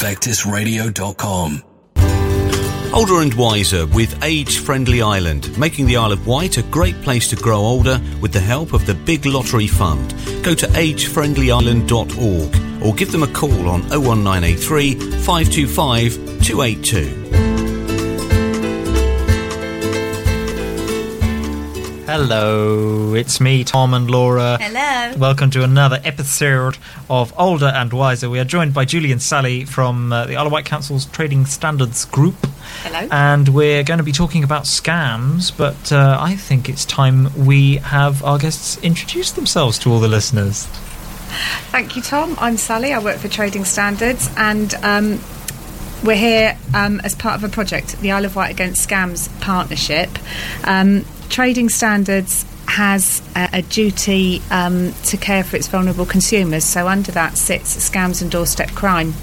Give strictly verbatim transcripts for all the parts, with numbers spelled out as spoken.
Vectis Radio dot com. Older and Wiser with Age Friendly Island, making the Isle of Wight a great place to grow older with the help of the Big Lottery Fund. Go to age friendly island dot org or give them a call on oh one nine eight three, five two five, two eight two. Hello, it's me, Tom and Laura. Hello. Welcome to another episode of Older and Wiser. We are joined by Julie and Sally from uh, the Isle of Wight Council's Trading Standards Group. Hello. And we're going to be talking about scams, but uh, I think it's time we have our guests introduce themselves to all the listeners. Thank you, Tom. I'm Sally. I work for Trading Standards, and um, we're here um, as part of a project, the Isle of Wight Against Scams Partnership. Um, Trading Standards has a, a duty um, to care for its vulnerable consumers, so under that sits scams and doorstep crime.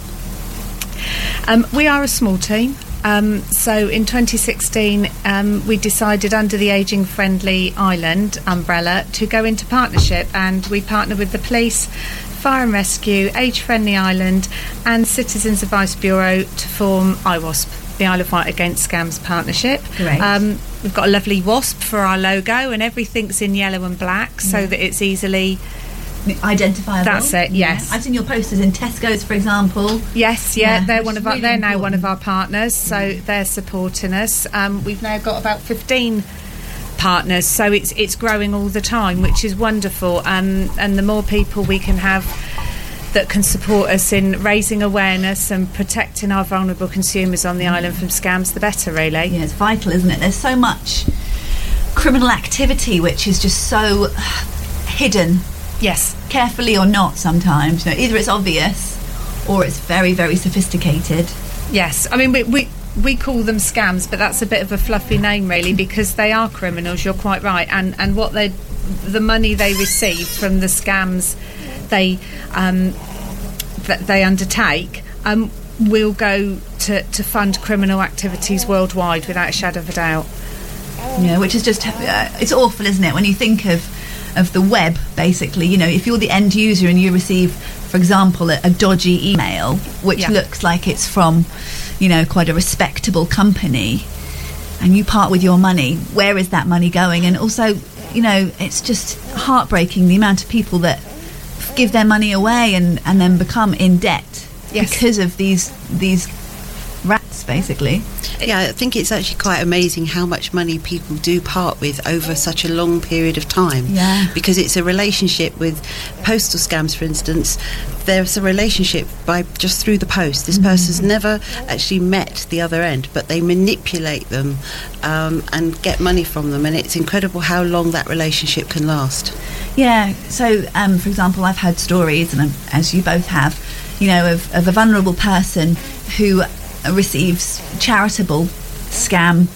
Um, we are a small team, um, so in twenty sixteen um, we decided under the Ageing Friendly Island umbrella to go into partnership, and we partner with the police, Fire and Rescue, Age Friendly Island and Citizens Advice Bureau to form I WASP, the Isle of Wight Against Scams Partnership. Great. Um, we've got a lovely wasp for our logo, and everything's in yellow and black so yeah. that it's easily identifiable. That's it. Yes, yeah. I've seen your posters in Tesco's, for example. Yes, yeah, yeah they're one of our, really they're now one important. of our partners, so mm. they're supporting us. Um, we've now got about fifteen partners, so it's it's growing all the time, which is wonderful. Um, and the more people we can have that can support us in raising awareness and protecting our vulnerable consumers on the mm. island from scams, the better, really. Yeah, it's vital, isn't it? There's so much criminal activity which is just so hidden. Yes. Carefully or not sometimes. You know, either it's obvious or it's very, very sophisticated. Yes. I mean, we, we, we call them scams, but that's a bit of a fluffy name, really, because they are criminals, you're quite right. And, and what they, the money they receive from the scams they um, that they undertake um, will go to, to fund criminal activities worldwide without a shadow of a doubt. Yeah, which is just uh, it's awful, isn't it, when you think of of the web, basically. You know, if you're the end user and you receive, for example, a, a dodgy email which yeah. looks like it's from, you know, quite a respectable company, and you part with your money, where is that money going? And also, you know, it's just heartbreaking the amount of people that give their money away and, and then become in debt yes. because of these these rats, basically. Yeah, I think it's actually quite amazing how much money people do part with over such a long period of time. Yeah. Because it's a relationship with postal scams, for instance. There's a relationship by just through the post. This Mm-hmm. person's never actually met the other end, but they manipulate them um, and get money from them, and it's incredible how long that relationship can last. Yeah, so um, for example, I've heard stories, and as you both have, you know, of, of a vulnerable person who receives charitable scam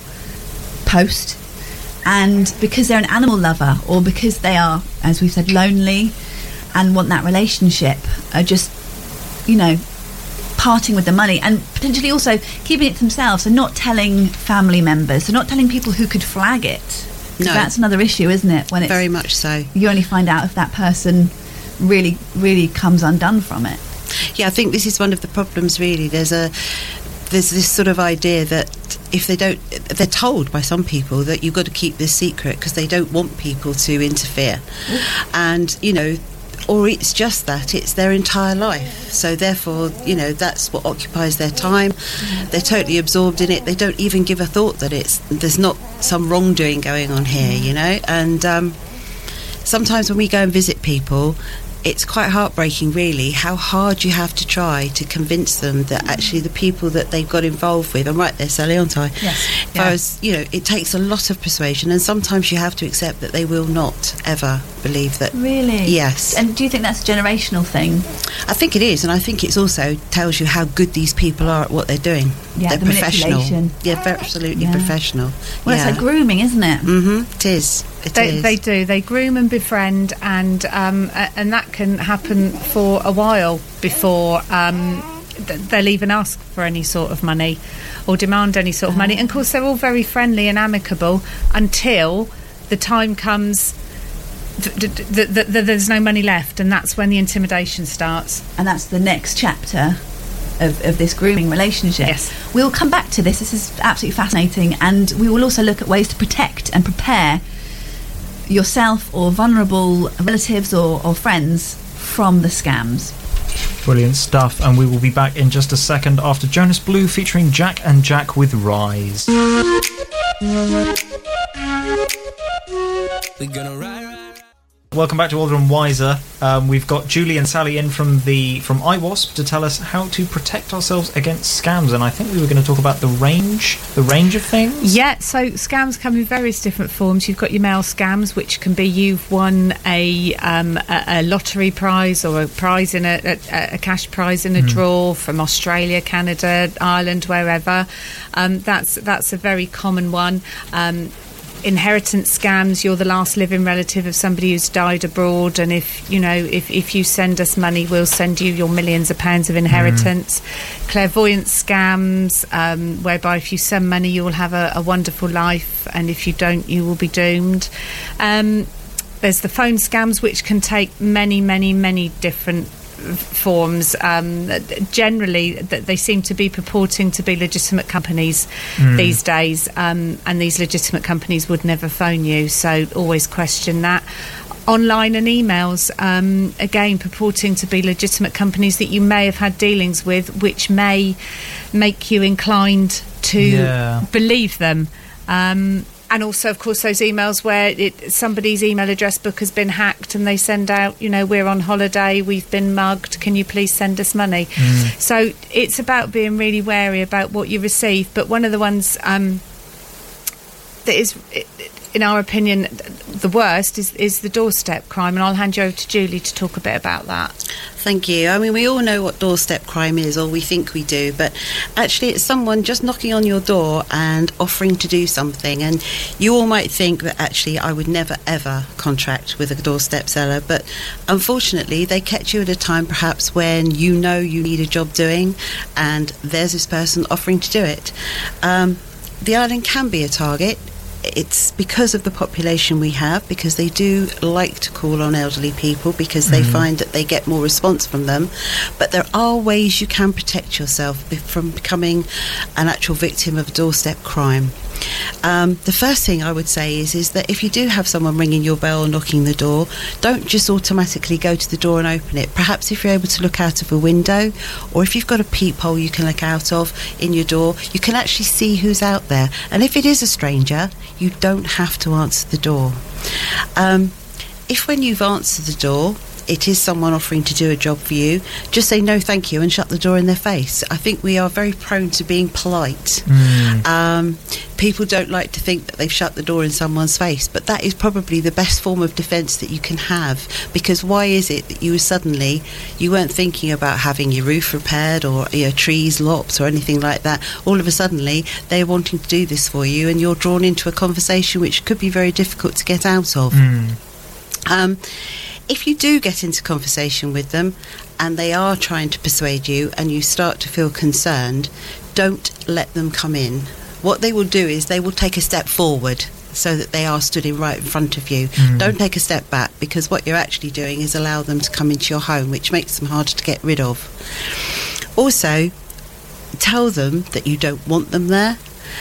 post, and because they're an animal lover or because they are, as we've said, lonely and want that relationship, are just, you know, parting with the money and potentially also keeping it to themselves and not telling family members, so not telling people who could flag it. No. That's another issue, isn't it? When it's, very much so. You only find out if that person really, really comes undone from it. Yeah, I think this is one of the problems, really. There's a there's this sort of idea that if they don't, they're told by some people that you've got to keep this secret because they don't want people to interfere. And, you know, or it's just that, it's their entire life. So therefore, you know, that's what occupies their time. They're totally absorbed in it. They don't even give a thought that it's there's not some wrongdoing going on here, you know. And um, sometimes when we go and visit people, it's quite heartbreaking, really, how hard you have to try to convince them that actually the people that they've got involved with, I'm right there, Sally, aren't I? Yes. If I was, you know, it takes a lot of persuasion, and sometimes you have to accept that they will not ever believe that. Really? Yes. And do you think that's a generational thing? I think it is, and I think it also tells you how good these people are at what they're doing. Yeah, they're the professional. manipulation. Yeah, very, absolutely Yeah. professional. Well, yeah. it's like grooming, isn't it? Mm-hmm. It is. It They, is. they do. They groom and befriend, and um, a- and that can happen for a while before um, th- they'll even ask for any sort of money or demand any sort of money. And of course, they're all very friendly and amicable until the time comes th- th- th- th- th- there's no money left, and that's when the intimidation starts. And that's the next chapter of, of this grooming relationship. Yes. We'll come back to this. This is absolutely fascinating, and we will also look at ways to protect and prepare yourself or vulnerable relatives or, or friends from the scams. Brilliant stuff, and we will be back in just a second after Jonas Blue featuring Jack and Jack with Rise. We're gonna ride, ride. Welcome back to Older and Wiser. Um, we've got Julie and Sally in from the from I WASP to tell us how to protect ourselves against scams, and I think we were going to talk about the range, the range of things. Yeah, so scams come in various different forms. You've got your mail scams, which can be you've won a um, a, a lottery prize or a prize in a, a, a cash prize in a mm. draw from Australia, Canada, Ireland, wherever. Um, that's that's a very common one. Um, Inheritance scams, you're the last living relative of somebody who's died abroad, and if you know if, if you send us money, we'll send you your millions of pounds of inheritance. Mm. Clairvoyance scams, um, whereby if you send money you will have a, a wonderful life, and if you don't you will be doomed. Um, there's the phone scams, which can take many many many different forms. Um, generally they seem to be purporting to be legitimate companies mm. these days, um, and these legitimate companies would never phone you, so always question that. Online and emails, um, again purporting to be legitimate companies that you may have had dealings with, which may make you inclined to yeah. believe them. Um, And also, of course, those emails where it, somebody's email address book has been hacked and they send out, you know, we're on holiday, we've been mugged, can you please send us money? Mm. So it's about being really wary about what you receive. But one of the ones um, that is, in our opinion, the worst is, is the doorstep crime. And I'll hand you over to Julie to talk a bit about that. Thank you. I mean, we all know what doorstep crime is, or we think we do, but actually it's someone just knocking on your door and offering to do something, and you all might think that actually I would never ever contract with a doorstep seller, but unfortunately they catch you at a time perhaps when you know you need a job doing, and there's this person offering to do it. Um, the island can be a target. It's because of the population we have, because they do like to call on elderly people because they mm. find that they get more response from them. But there are ways you can protect yourself from becoming an actual victim of doorstep crime. Um, the first thing I would say is, is that if you do have someone ringing your bell or knocking the door, don't just automatically go to the door and open it. Perhaps if you're able to look out of a window, or if you've got a peephole you can look out of in your door, you can actually see who's out there. And if it is a stranger, you don't have to answer the door. Um, if when you've answered the door, it is someone offering to do a job for you, just say no thank you and shut the door in their face. I think we are very prone to being polite. Mm. Um, people don't like to think that they've shut the door in someone's face, but that is probably the best form of defence that you can have, because why is it that you suddenly, you weren't thinking about having your roof repaired or your trees lopped or anything like that, all of a suddenly they're wanting to do this for you and you're drawn into a conversation which could be very difficult to get out of. Mm. Um, If you do get into conversation with them and they are trying to persuade you and you start to feel concerned, don't let them come in. What they will do is they will take a step forward so that they are stood in right in front of you. Mm. Don't take a step back, because what you're actually doing is allow them to come into your home, which makes them harder to get rid of. Also, tell them that you don't want them there.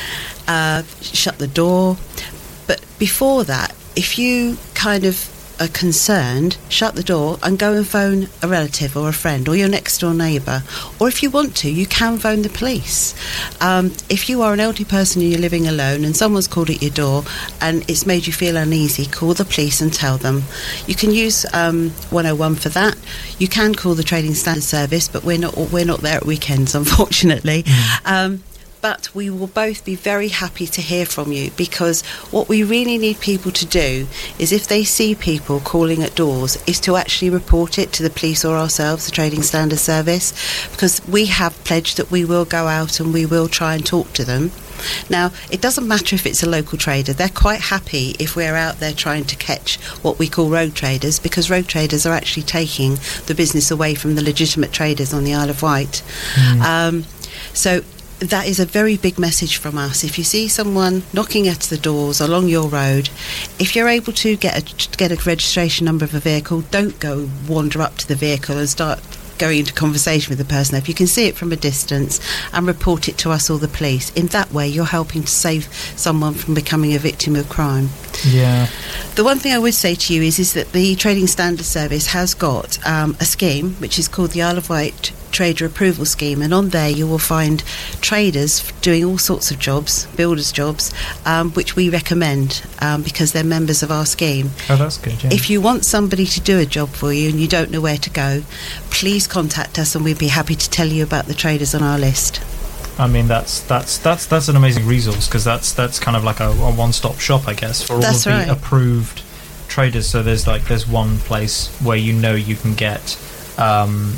Uh, shut the door. But before that, if you kind of are concerned, shut the door and go and phone a relative or a friend or your next door neighbour, or if you want to, you can phone the police. Um, if you are an elderly person and you're living alone and someone's called at your door and it's made you feel uneasy, call the police and tell them. You can use um, one oh one for that. You can call the Trading Standards Service, but we're not we're not there at weekends, unfortunately. Mm. Um, But we will both be very happy to hear from you, because what we really need people to do is, if they see people calling at doors, is to actually report it to the police or ourselves, the Trading Standards Service, because we have pledged that we will go out and we will try and talk to them. Now, it doesn't matter if it's a local trader. They're quite happy if we're out there trying to catch what we call rogue traders, because rogue traders are actually taking the business away from the legitimate traders on the Isle of Wight. Mm. Um, so that is a very big message from us. If you see someone knocking at the doors along your road, if you're able to get a, get a registration number of a vehicle, don't go wander up to the vehicle and start going into conversation with the person. If you can see it from a distance and report it to us or the police, in that way you're helping to save someone from becoming a victim of crime. Yeah. The one thing I would say to you is, is that the Trading Standards Service has got um, a scheme which is called the Isle of Wight Trader Approval Scheme, and on there you will find traders doing all sorts of jobs, builders' jobs, um, which we recommend um, because they're members of our scheme. Oh, that's good, yeah. If you want somebody to do a job for you and you don't know where to go, please contact us and we'd be happy to tell you about the traders on our list. I mean, that's that's that's that's an amazing resource, because that's that's kind of like a, a one-stop shop, I guess, for all That's of the right. approved traders. So there's like there's one place where you know you can get um,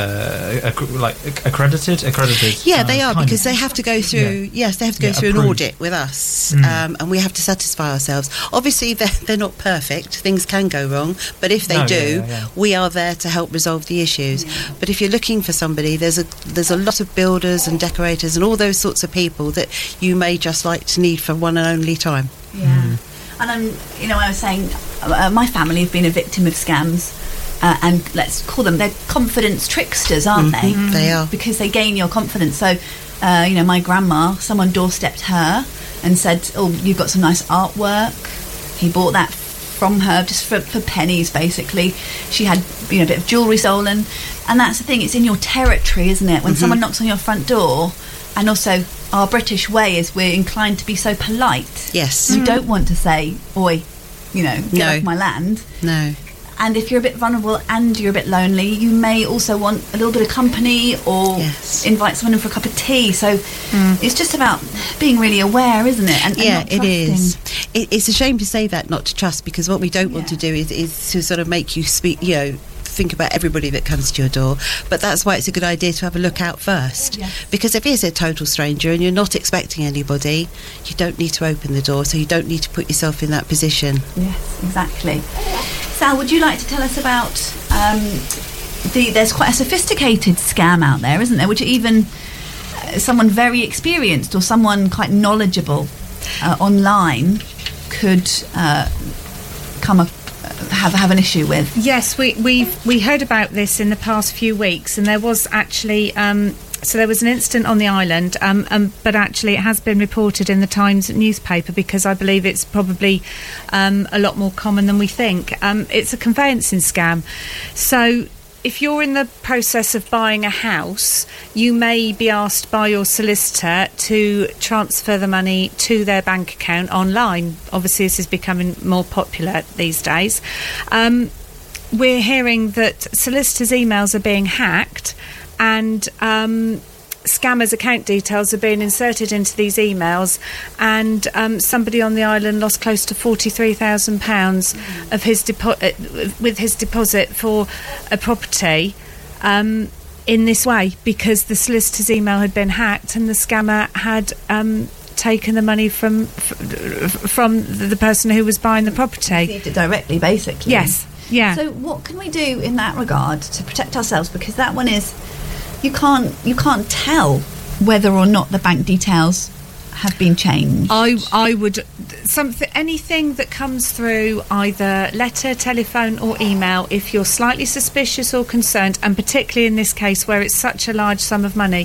uh, acc- like accredited, accredited. Yeah, uh, they are, kind because of- they have to go through. Yeah. Yes, they have to go Yeah, through an approved. audit with us, Mm. um, and we have to satisfy ourselves. Obviously, they're, they're not perfect. Things can go wrong, but if they No, yeah, do, yeah, yeah. we are there to help resolve the issues. But if you're looking for somebody, there's a there's a lot of builders and decorators and all those sorts of people that you may just like to need for one and only time. Yeah. And I'm, you know, I was saying, uh, my family have been a victim of scams, uh, and let's call them, they're confidence tricksters, aren't they? Mhm, they are. Because they gain your confidence. So, uh, you know, my grandma, someone doorstepped her and said, oh, you've got some nice artwork. He bought that from her just for, for pennies, basically. She had, you know, a bit of jewellery stolen. And that's the thing, it's in your territory, isn't it? When Mhm. someone knocks on your front door, and also our British way is we're inclined to be so polite. Yes. You don't want to say, oi, you know, get No. off my land. No. And if you're a bit vulnerable and you're a bit lonely, you may also want a little bit of company, or Yes. invite someone in for a cup of tea. So it's just about being really aware, isn't it? And, and Yeah, not it is. trusting. It, it's a shame to say that, not to trust, because what we don't want to Yeah. do is, is to sort of make you speak, you know, think about everybody that comes to your door. But that's why it's a good idea to have a look out first. Yes. Because if it's a total stranger and you're not expecting anybody, you don't need to open the door, so you don't need to put yourself in that position. Yes, exactly. Sal, would you like to tell us about um, the? There's quite a sophisticated scam out there, isn't there? Which even uh, someone very experienced or someone quite knowledgeable uh, online could uh, come up, have have an issue with. Yes, we we we heard about this in the past few weeks, and there was actually um, so there was an incident on the island, um, um, but actually it has been reported in the Times newspaper, because I believe it's probably um, a lot more common than we think. Um, it's a conveyancing scam. So if you're in the process of buying a house, you may be asked by your solicitor to transfer the money to their bank account online. Obviously, this is becoming more popular these days. Um, we're hearing that solicitors' emails are being hacked, and um, scammers' account details are being inserted into these emails, and um, somebody on the island lost close to forty-three thousand pounds of his depo- uh, with his deposit for a property um, in this way, because the solicitor's email had been hacked and the scammer had um, taken the money from f- from the person who was buying the property. Received it directly, basically. Yes, yeah. So what can we do in that regard to protect ourselves? Because that one is, you can't you can't tell whether or not the bank details have been changed. I I would something anything that comes through either letter, telephone, or email. If you're slightly suspicious or concerned, and particularly in this case where it's such a large sum of money,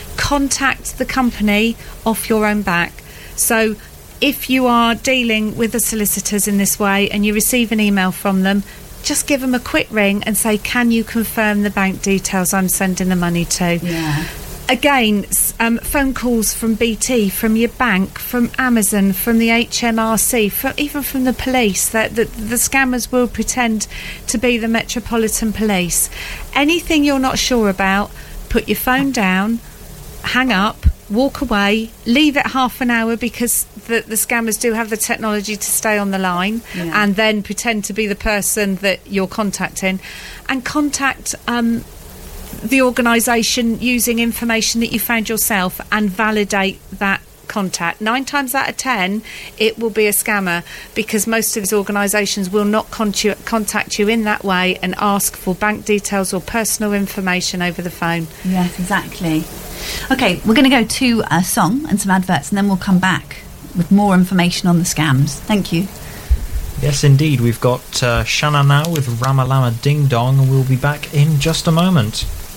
contact the company off your own back. So if you are dealing with the solicitors in this way and you receive an email from them, just give them a quick ring and say, can you confirm the bank details I'm sending the money to? Yeah. Again, s- um, phone calls from B T, from your bank, from Amazon, from the H M R C, from, even from the police. That the, the scammers will pretend to be the Metropolitan Police. Anything you're not sure about, put your phone down, hang up, walk away, leave it half an hour, because the, the scammers do have the technology to stay on the line, Yeah. and then pretend to be the person that you're contacting, and contact um, the organisation using information that you found yourself and validate that contact. Nine times out of ten it will be a scammer, because most of these organisations will not con- contact you in that way and ask for bank details or personal information over the phone. Yes, exactly. Okay, we're going to go to a song and some adverts, and then we'll come back with more information on the scams. Thank you. Yes, indeed. We've got uh, Shanna now with Ramalama Ding Dong, and we'll be back in just a moment.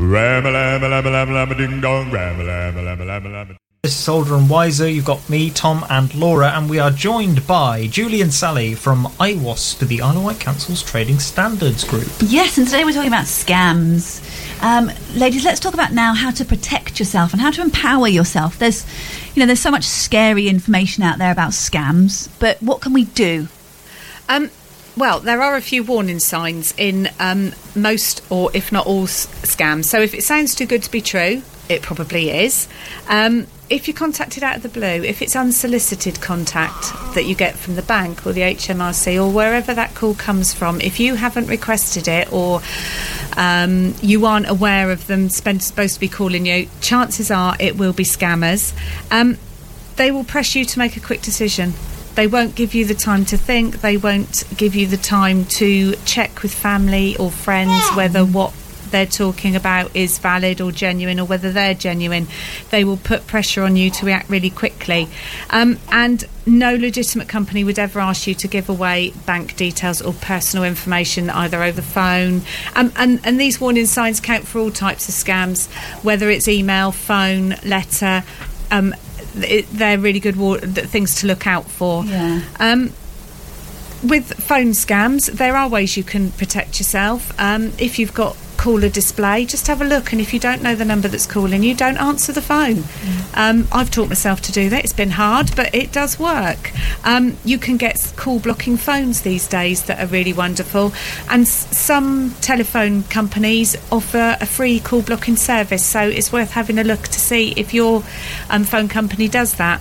Ram-a-lam-a-lam-a-lam-a-lam-a-ding-dong, ram-a-lam-a-lam-a-lam-a-lam-a. This is Older and Wiser. You've got me, Tom, and Laura, and we are joined by Julie and Sally from I WASP, the Isle of Wight Council's Trading Standards Group. Yes, and today we're talking about scams. Um, ladies, let's talk about now how to protect yourself and how to empower yourself. There's, you know, there's so much scary information out there about scams, but what can we do? Um, well, there are a few warning signs in um, most, or if not all, s- scams. So if it sounds too good to be true, it probably is. Um, if you're contacted out of the blue, if it's unsolicited contact that you get from the bank or the H M R C or wherever that call comes from, if you haven't requested it or um, you aren't aware of them spent, supposed to be calling you, chances are it will be scammers. Um, they will press you to make a quick decision. They won't give you the time to think. They won't give you the time to check with family or friends whether what they're talking about is valid or genuine, or whether they're genuine. They will put pressure on you to react really quickly. Um, and no legitimate company would ever ask you to give away bank details or personal information either over the phone. Um, and, and these warning signs count for all types of scams, whether it's email, phone, letter. Um, it, they're really good war- things to look out for. Yeah. Um, with phone scams, there are ways you can protect yourself. Um, if you've got caller display, just have a look, and if you don't know the number that's calling you, don't answer the phone. Mm. um, I've taught myself to do that. It's been hard, but it does work. Um, you can get call blocking phones these days that are really wonderful, and s- some telephone companies offer a free call blocking service, so it's worth having a look to see if your um, phone company does that.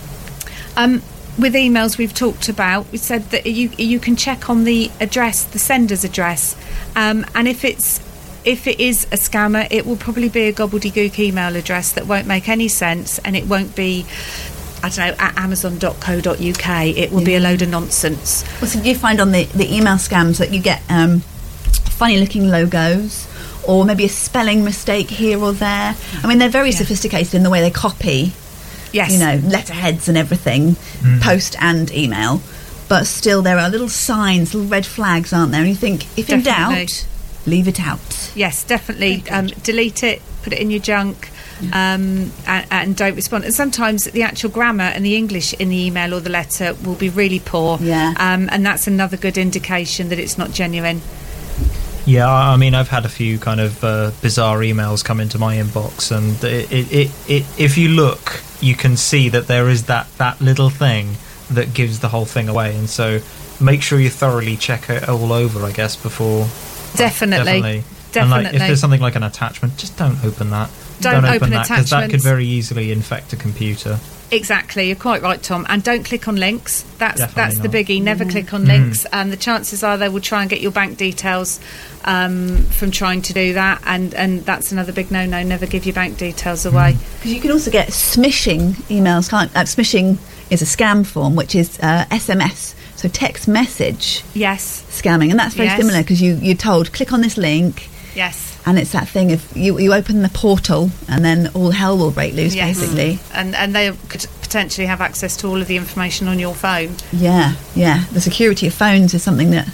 Um, with emails we've talked about, we said that you you can check on the address, the sender's address, um, and if it's if it is a scammer, it will probably be a gobbledygook email address that won't make any sense, and it won't be, I don't know, at amazon dot co dot uk. It will Yeah. be a load of nonsense. Well, so do you find on the, the email scams that you get um, funny looking logos or maybe a spelling mistake here or there? I mean, they're very Yeah. sophisticated in the way they copy, Yes. you know, letterheads and everything, Mm. post and email, but still there are little signs, little red flags, aren't there? And you think, if in Definitely. doubt, leave it out. Yes, definitely. Um, delete it, put it in your junk, um, and, and don't respond. And sometimes the actual grammar and the English in the email or the letter will be really poor. Yeah. Um, and that's another good indication that it's not genuine. Yeah, I mean, I've had a few kind of uh, bizarre emails come into my inbox, and it, it, it, it, if you look, you can see that there is that, that little thing that gives the whole thing away, and so make sure you thoroughly check it all over, I guess, before... Definitely. Definitely. Definitely. And like, if there's something like an attachment, just don't open that. Don't open open that, because that could attachments. very easily infect a computer. Exactly, you're quite right, Tom. And don't click on links. That's Definitely that's the not. biggie. Never click on Mm. links. And the chances are they will try and get your bank details um, from trying to do that. And, and that's another big no-no. Never give your bank details away. Because you can also get smishing emails. Can't, uh, smishing is a scam form, which is uh, S M S, so text message Yes, scamming, and that's very Yes. similar because you, you're told, click on this link, yes. and it's that thing of you, you open the portal and then all hell will break loose, Yes. basically. And and they could potentially have access to all of the information on your phone. Yeah, yeah. The security of phones is something that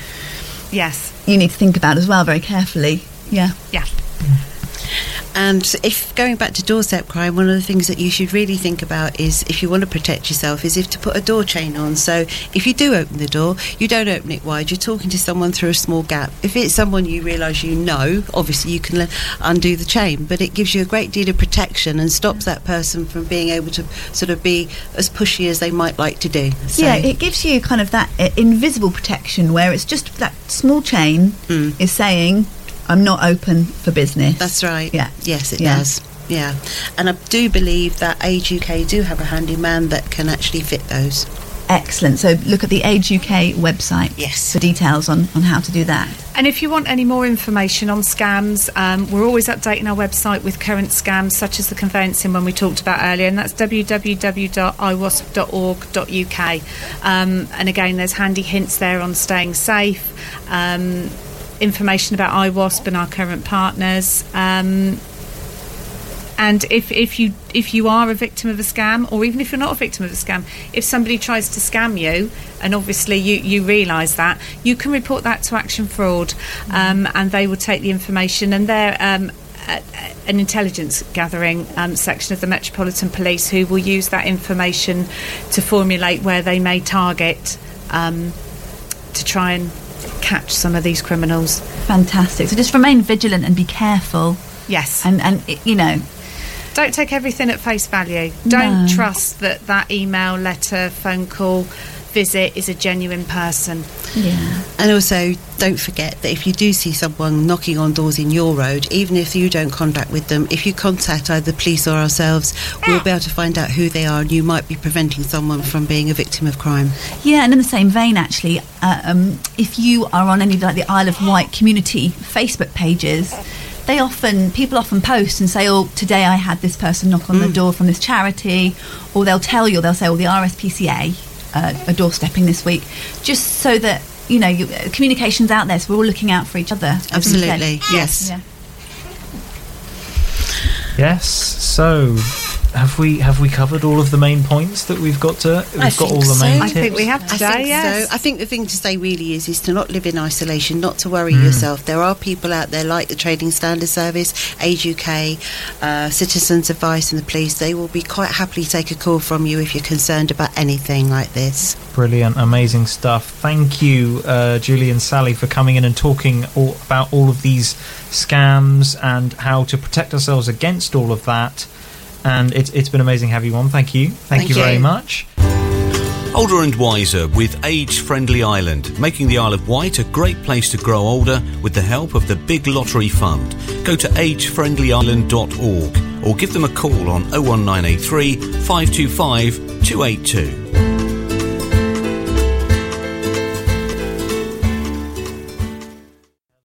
Yes. you need to think about as well, very carefully. Yeah. Yeah. And if going back to doorstep crime, one of the things that you should really think about is, if you want to protect yourself, is if to put a door chain on. So if you do open the door, you don't open it wide. You're talking to someone through a small gap. If it's someone you realise you know, obviously you can le- undo the chain, but it gives you a great deal of protection and stops that person from being able to sort of be as pushy as they might like to do. So, Yeah, it gives you kind of that uh, invisible protection where it's just that small chain Mm. is saying, I'm not open for business. That's right. Yeah. Yes, it Yeah. does. Yeah. And I do believe that Age U K do have a handyman that can actually fit those. Excellent. So look at the Age U K website Yes. for details on, on how to do that. And if you want any more information on scams, um, we're always updating our website with current scams, such as the conveyancing one we talked about earlier, and that's w w w dot i wasp dot org dot u k. Um, and again, there's handy hints there on staying safe, um, information about I WASP and our current partners. Um, And if, if you if you are a victim of a scam, or even if you're not a victim of a scam, if somebody tries to scam you, and obviously you, you realise that, you can report that to Action Fraud, um, and they will take the information. And they're um, a, an intelligence gathering um, section of the Metropolitan Police who will use that information to formulate where they may target um, to try and catch some of these criminals. Fantastic. So just remain vigilant and be careful. Yes. And, and you know... Don't take everything at face value. Don't No. trust that that email, letter, phone call, visit is a genuine person. Yeah. And also, don't forget that if you do see someone knocking on doors in your road, even if you don't contact with them, if you contact either the police or ourselves, we'll be able to find out who they are, and you might be preventing someone from being a victim of crime. Yeah, and in the same vein, actually, uh, um, if you are on any of like the Isle of Wight community Facebook pages, they often people often post and say, "Oh, today I had this person knock on the door from this charity," or they'll tell you, they'll say, "Oh, the R S P C A uh, are doorstepping this week," just so that you know you, uh, communication's out there, so we're all looking out for each other. as you said. Absolutely, yes. Yeah. Yes. So, have we have we covered all of the main points that we've got to? We've I got think all the so. main I tips. think we have I today, think yes. so. I think the thing to say really is is to not live in isolation, not to worry Mm. yourself. There are people out there like the Trading Standards Service, Age U K, uh, Citizens Advice and the police. They will be quite happily take a call from you if you're concerned about anything like this. Brilliant, amazing stuff. Thank you, uh, Julie and Sally, for coming in and talking all, about all of these scams and how to protect ourselves against all of that. And it's it's been amazing having you on. Thank you. Thank, Thank you, you. very much. Older and wiser with Age Friendly Island, making the Isle of Wight a great place to grow older with the help of the Big Lottery Fund. Go to age friendly island dot org or give them a call on oh one nine eight three, five two five, two eight two.